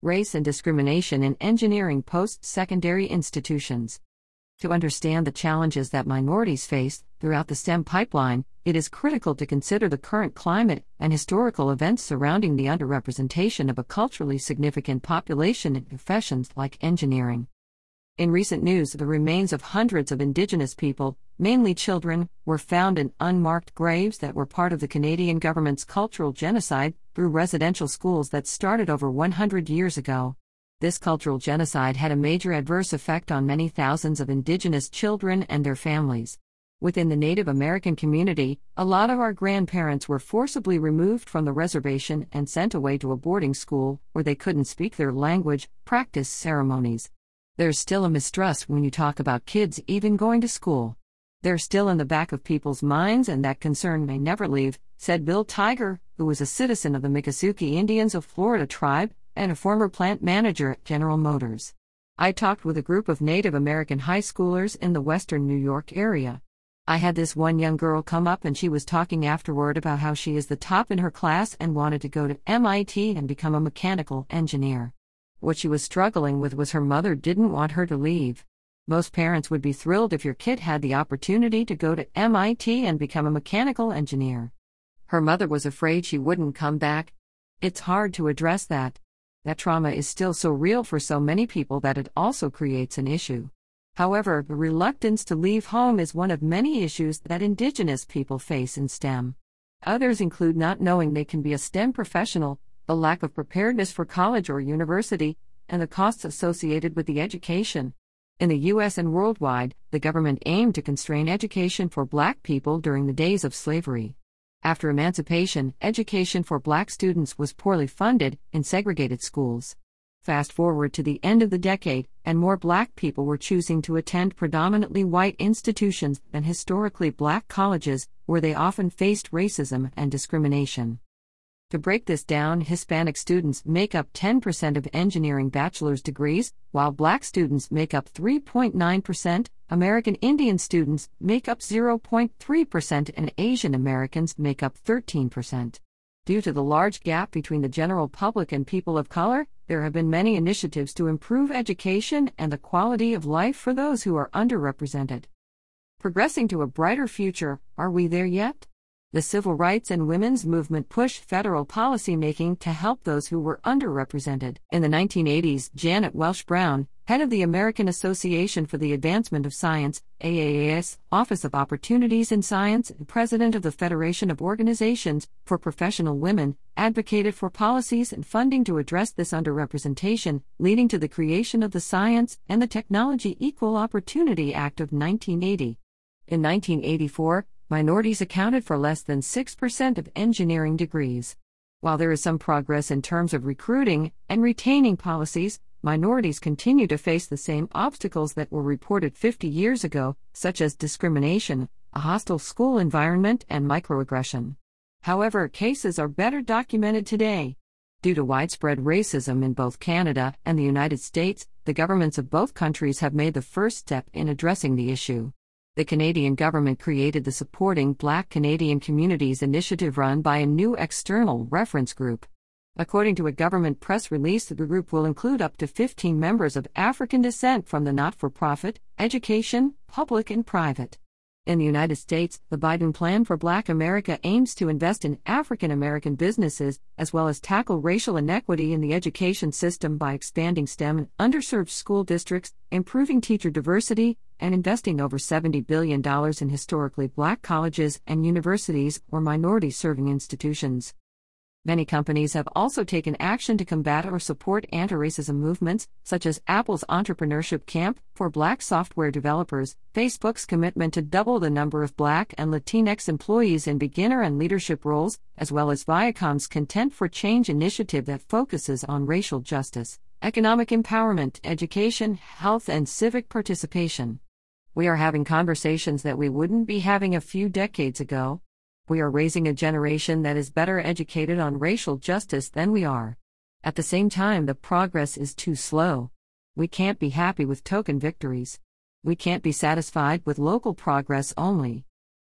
Race and Discrimination in Engineering Post-Secondary Institutions. To understand the challenges that minorities face throughout the STEM pipeline, it is critical to consider the current climate and historical events surrounding the underrepresentation of a culturally significant population in professions like engineering. In recent news, the remains of hundreds of Indigenous people, mainly children, were found in unmarked graves that were part of the Canadian government's cultural genocide through residential schools that started over 100 years ago. This cultural genocide had a major adverse effect on many thousands of Indigenous children and their families. Within the Native American community, a lot of our grandparents were forcibly removed from the reservation and sent away to a boarding school where they couldn't speak their language, practice ceremonies. There's still a mistrust when you talk about kids even going to school. They're still in the back of people's minds, and that concern may never leave, said Bill Tiger, who was a citizen of the Miccosukee Indians of Florida tribe and a former plant manager at General Motors. I talked with a group of Native American high schoolers in the western New York area. I had this one young girl come up and she was talking afterward about how she is the top in her class and wanted to go to MIT and become a mechanical engineer. What she was struggling with was her mother didn't want her to leave. Most parents would be thrilled if your kid had the opportunity to go to MIT and become a mechanical engineer. Her mother was afraid she wouldn't come back. It's hard to address that. That trauma is still so real for so many people that it also creates an issue. However, the reluctance to leave home is one of many issues that Indigenous people face in STEM. Others include not knowing they can be a STEM professional, the lack of preparedness for college or university, and the costs associated with the education. In the U.S. and worldwide, the government aimed to constrain education for Black people during the days of slavery. After emancipation, education for Black students was poorly funded in segregated schools. Fast forward to the end of the decade, and more Black people were choosing to attend predominantly white institutions than historically Black colleges, where they often faced racism and discrimination. To break this down, Hispanic students make up 10% of engineering bachelor's degrees, while Black students make up 3.9%, American Indian students make up 0.3%, and Asian Americans make up 13%. Due to the large gap between the general public and people of color, there have been many initiatives to improve education and the quality of life for those who are underrepresented. Progressing to a brighter future, are we there yet? The civil rights and women's movement pushed federal policymaking to help those who were underrepresented. In the 1980s, Janet Welch Brown, head of the American Association for the Advancement of Science, AAAS, Office of Opportunities in Science, and president of the Federation of Organizations for Professional Women, advocated for policies and funding to address this underrepresentation, leading to the creation of the Science and the Technology Equal Opportunity Act of 1980. In 1984, minorities accounted for less than 6% of engineering degrees. While there is some progress in terms of recruiting and retaining policies, minorities continue to face the same obstacles that were reported 50 years ago, such as discrimination, a hostile school environment, and microaggression. However, cases are better documented today. Due to widespread racism in both Canada and the United States, the governments of both countries have made the first step in addressing the issue. The Canadian government created the Supporting Black Canadian Communities initiative run by a new external reference group. According to a government press release, the group will include up to 15 members of African descent from the not-for-profit, education, public and private. In the United States, the Biden Plan for Black America aims to invest in African American businesses, as well as tackle racial inequity in the education system by expanding STEM in underserved school districts, improving teacher diversity, and investing over $70 billion in historically Black colleges and universities or minority-serving institutions. Many companies have also taken action to combat or support anti-racism movements, such as Apple's Entrepreneurship Camp for Black software developers, Facebook's commitment to double the number of Black and Latinx employees in beginner and leadership roles, as well as Viacom's Content for Change initiative that focuses on racial justice, economic empowerment, education, health, and civic participation. We are having conversations that we wouldn't be having a few decades ago. We are raising a generation that is better educated on racial justice than we are. At the same time, the progress is too slow. We can't be happy with token victories. We can't be satisfied with local progress only.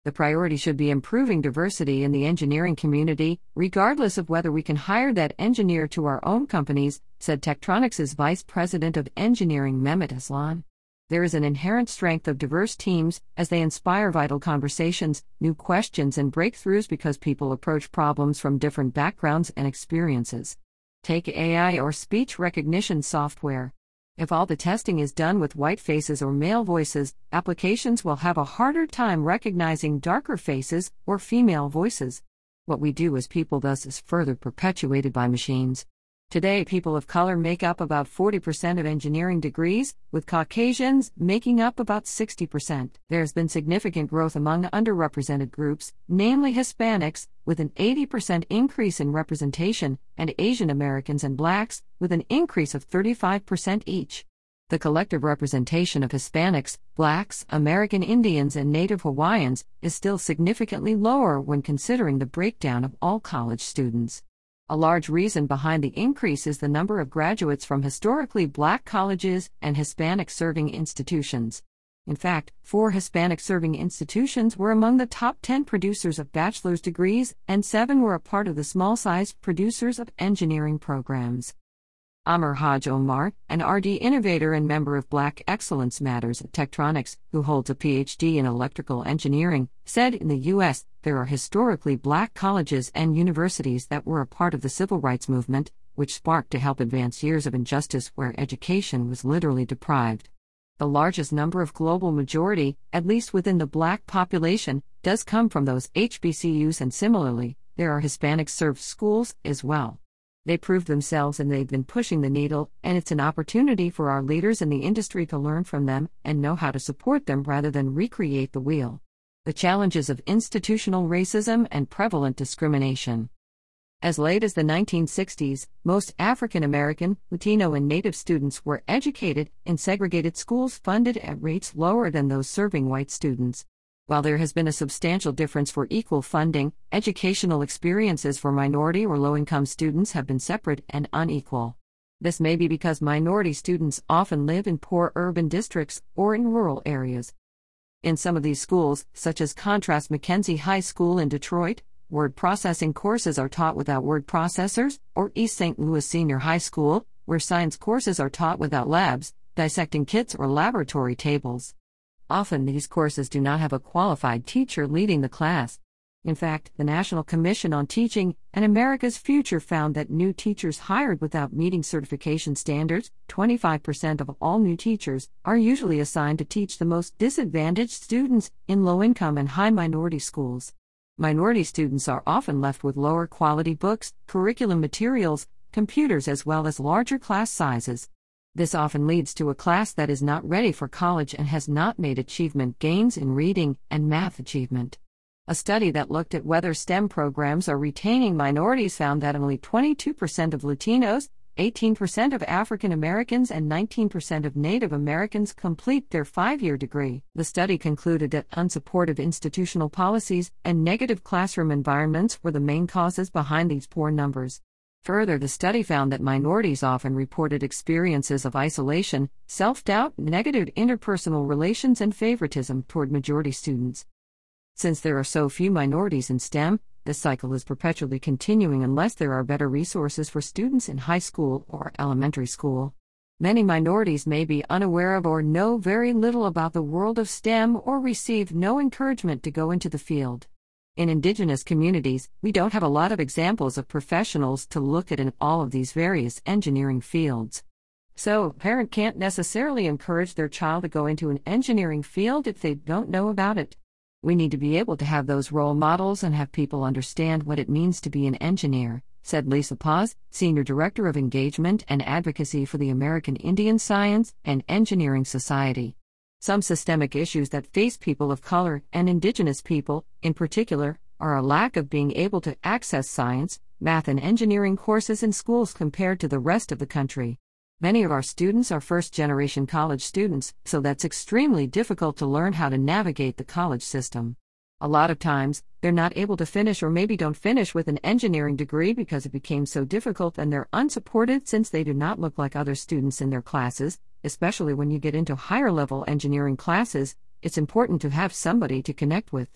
The priority should be improving diversity in the engineering community, regardless of whether we can hire that engineer to our own companies, said Tektronix's Vice President of Engineering Mehmet Aslan. There is an inherent strength of diverse teams as they inspire vital conversations, new questions, and breakthroughs because people approach problems from different backgrounds and experiences. Take AI or speech recognition software. If all the testing is done with white faces or male voices, applications will have a harder time recognizing darker faces or female voices. What we do as people thus is further perpetuated by machines. Today, people of color make up about 40% of engineering degrees, with Caucasians making up about 60%. There has been significant growth among underrepresented groups, namely Hispanics, with an 80% increase in representation, and Asian Americans and Blacks, with an increase of 35% each. The collective representation of Hispanics, Blacks, American Indians, and Native Hawaiians is still significantly lower when considering the breakdown of all college students. A large reason behind the increase is the number of graduates from historically Black colleges and Hispanic-serving institutions. In fact, 4 Hispanic-serving institutions were among the top 10 producers of bachelor's degrees, and 7 were a part of the small-sized producers of engineering programs. Amr Haj Omar, an RD innovator and member of Black Excellence Matters at Tektronix, who holds a PhD in electrical engineering, said in the U.S., there are historically Black colleges and universities that were a part of the civil rights movement, which sparked to help advance years of injustice where education was literally deprived. The largest number of global majority, at least within the Black population, does come from those HBCUs, and similarly, there are Hispanic-served schools as well. They proved themselves and they've been pushing the needle, and it's an opportunity for our leaders in the industry to learn from them and know how to support them rather than recreate the wheel. The challenges of institutional racism and prevalent discrimination. As late as the 1960s, most African American, Latino, and Native students were educated in segregated schools funded at rates lower than those serving white students. While there has been a substantial difference for equal funding, educational experiences for minority or low-income students have been separate and unequal. This may be because minority students often live in poor urban districts or in rural areas. In some of these schools, such as Contrast Mackenzie High School in Detroit, word processing courses are taught without word processors, or East St. Louis Senior High School, where science courses are taught without labs, dissecting kits, or laboratory tables. Often these courses do not have a qualified teacher leading the class. In fact, the National Commission on Teaching and America's Future found that new teachers hired without meeting certification standards, 25% of all new teachers, are usually assigned to teach the most disadvantaged students in low-income and high-minority schools. Minority students are often left with lower quality books, curriculum materials, computers, as well as larger class sizes. This often leads to a class that is not ready for college and has not made achievement gains in reading and math achievement. A study that looked at whether STEM programs are retaining minorities found that only 22% of Latinos, 18% of African Americans, and 19% of Native Americans complete their 5-year degree. The study concluded that unsupportive institutional policies and negative classroom environments were the main causes behind these poor numbers. Further, the study found that minorities often reported experiences of isolation, self-doubt, negative interpersonal relations, and favoritism toward majority students. Since there are so few minorities in STEM, this cycle is perpetually continuing unless there are better resources for students in high school or elementary school. Many minorities may be unaware of or know very little about the world of STEM or receive no encouragement to go into the field. In Indigenous communities, we don't have a lot of examples of professionals to look at in all of these various engineering fields. So, a parent can't necessarily encourage their child to go into an engineering field if they don't know about it. We need to be able to have those role models and have people understand what it means to be an engineer, said Lisa Paz, Senior Director of Engagement and Advocacy for the American Indian Science and Engineering Society. Some systemic issues that face people of color and Indigenous people, in particular, are a lack of being able to access science, math, and engineering courses in schools compared to the rest of the country. Many of our students are first-generation college students, so that's extremely difficult to learn how to navigate the college system. A lot of times, they're not able to finish or maybe don't finish with an engineering degree because it became so difficult, and they're unsupported since they do not look like other students in their classes. Especially when you get into higher-level engineering classes, it's important to have somebody to connect with.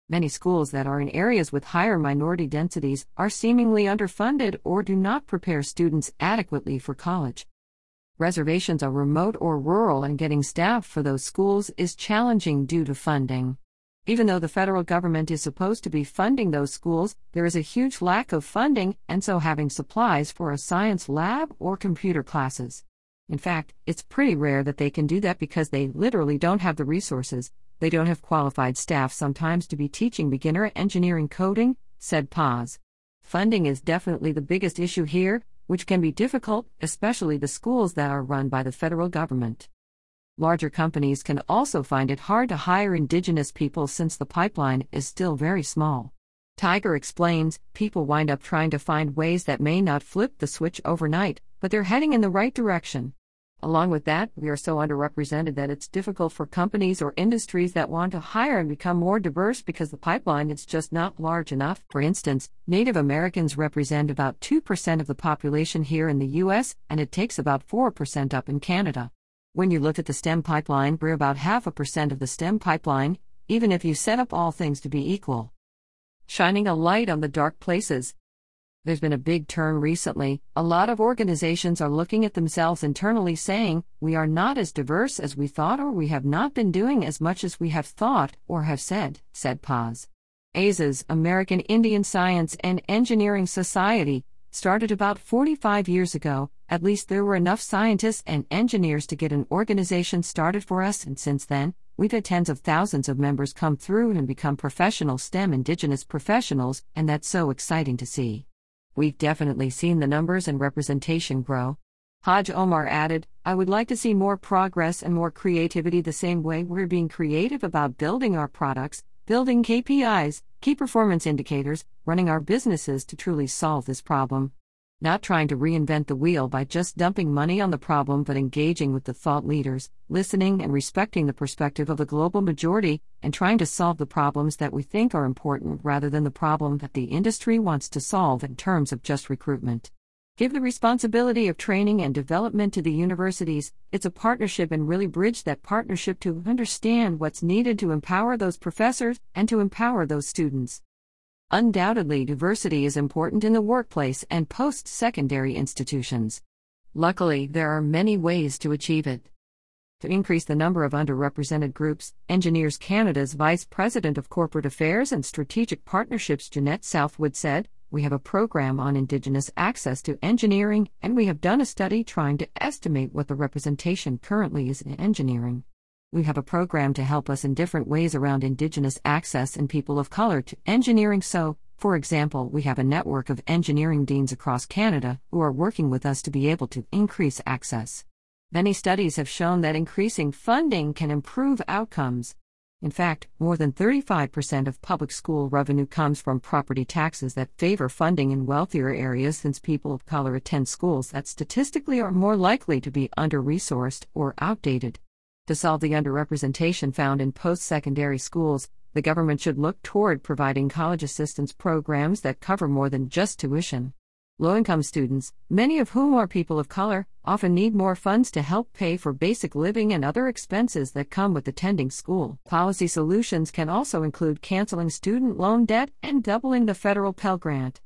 Many schools that are in areas with higher minority densities are seemingly underfunded or do not prepare students adequately for college. Reservations are remote or rural, and getting staff for those schools is challenging due to funding. Even though the federal government is supposed to be funding those schools, there is a huge lack of funding, and so having supplies for a science lab or computer classes. In fact, it's pretty rare that they can do that because they literally don't have the resources. They don't have qualified staff sometimes to be teaching beginner engineering coding, said Paz. Funding is definitely the biggest issue here, which can be difficult, especially the schools that are run by the federal government. Larger companies can also find it hard to hire indigenous people since the pipeline is still very small. Tiger explains, people wind up trying to find ways that may not flip the switch overnight, but they're heading in the right direction. Along with that, we are so underrepresented that it's difficult for companies or industries that want to hire and become more diverse because the pipeline is just not large enough. For instance, Native Americans represent about 2% of the population here in the US, and it takes about 4% up in Canada. When you look at the STEM pipeline, we're about 0.5% of the STEM pipeline, even if you set up all things to be equal. Shining a light on the dark places. There's been a big turn recently. A lot of organizations are looking at themselves internally saying, we are not as diverse as we thought, or we have not been doing as much as we have thought or have said Paz. ASA's American Indian Science and Engineering Society started about 45 years ago. At least there were enough scientists and engineers to get an organization started for us, and since then, we've had tens of thousands of members come through and become professional STEM Indigenous professionals, and that's so exciting to see. We've definitely seen the numbers and representation grow. Haj Omar added, I would like to see more progress and more creativity the same way we're being creative about building our products, building KPIs, key performance indicators, running our businesses to truly solve this problem. Not trying to reinvent the wheel by just dumping money on the problem, but engaging with the thought leaders, listening and respecting the perspective of the global majority, and trying to solve the problems that we think are important rather than the problem that the industry wants to solve in terms of just recruitment. Give the responsibility of training and development to the universities. It's a partnership, and really bridge that partnership to understand what's needed to empower those professors and to empower those students. Undoubtedly, diversity is important in the workplace and post-secondary institutions. Luckily, there are many ways to achieve it. To increase the number of underrepresented groups, Engineers Canada's Vice President of Corporate Affairs and Strategic Partnerships Jeanette Southwood said, we have a program on Indigenous access to engineering, and we have done a study trying to estimate what the representation currently is in engineering. We have a program to help us in different ways around Indigenous access and people of color to engineering. So, for example, we have a network of engineering deans across Canada who are working with us to be able to increase access. Many studies have shown that increasing funding can improve outcomes. In fact, more than 35% of public school revenue comes from property taxes that favor funding in wealthier areas, since people of color attend schools that statistically are more likely to be under-resourced or outdated. To solve the underrepresentation found in post-secondary schools, the government should look toward providing college assistance programs that cover more than just tuition. Low-income students, many of whom are people of color, often need more funds to help pay for basic living and other expenses that come with attending school. Policy solutions can also include canceling student loan debt and doubling the federal Pell Grant.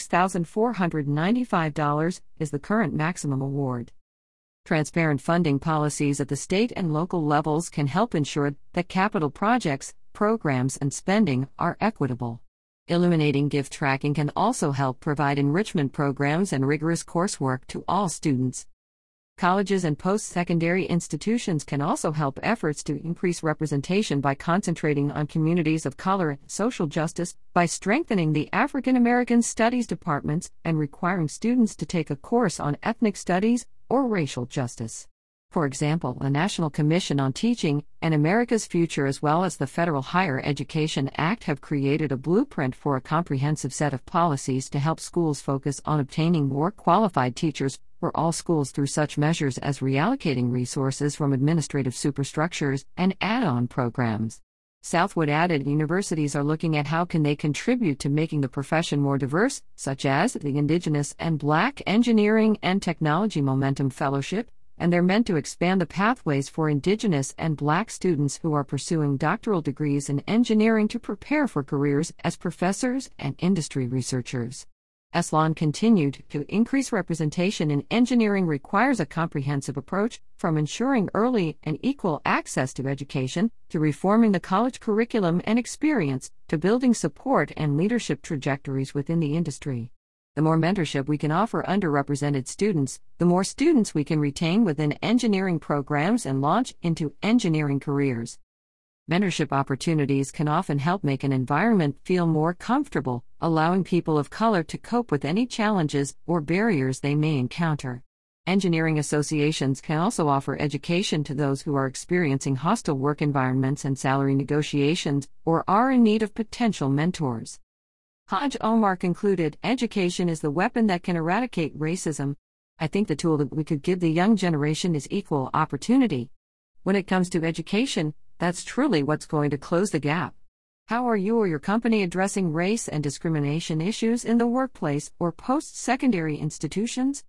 $6,495 is the current maximum award. Transparent funding policies at the state and local levels can help ensure that capital projects, programs, and spending are equitable. Illuminating gift tracking can also help provide enrichment programs and rigorous coursework to all students. Colleges and post-secondary institutions can also help efforts to increase representation by concentrating on communities of color and social justice, by strengthening the African American Studies departments and requiring students to take a course on ethnic studies or racial justice. For example, the National Commission on Teaching and America's Future, as well as the Federal Higher Education Act, have created a blueprint for a comprehensive set of policies to help schools focus on obtaining more qualified teachers for all schools through such measures as reallocating resources from administrative superstructures and add-on programs. Southwood added, universities are looking at how can they contribute to making the profession more diverse, such as the Indigenous and Black Engineering and Technology Momentum Fellowship, and they're meant to expand the pathways for Indigenous and Black students who are pursuing doctoral degrees in engineering to prepare for careers as professors and industry researchers. Eslon continued, to increase representation in engineering requires a comprehensive approach, from ensuring early and equal access to education, to reforming the college curriculum and experience, to building support and leadership trajectories within the industry. The more mentorship we can offer underrepresented students, the more students we can retain within engineering programs and launch into engineering careers. Mentorship opportunities can often help make an environment feel more comfortable, allowing people of color to cope with any challenges or barriers they may encounter. Engineering associations can also offer education to those who are experiencing hostile work environments and salary negotiations, or are in need of potential mentors. Haj Omar concluded, education is the weapon that can eradicate racism. I think the tool that we could give the young generation is equal opportunity. When it comes to education, that's truly what's going to close the gap. How are you or your company addressing race and discrimination issues in the workplace or post-secondary institutions?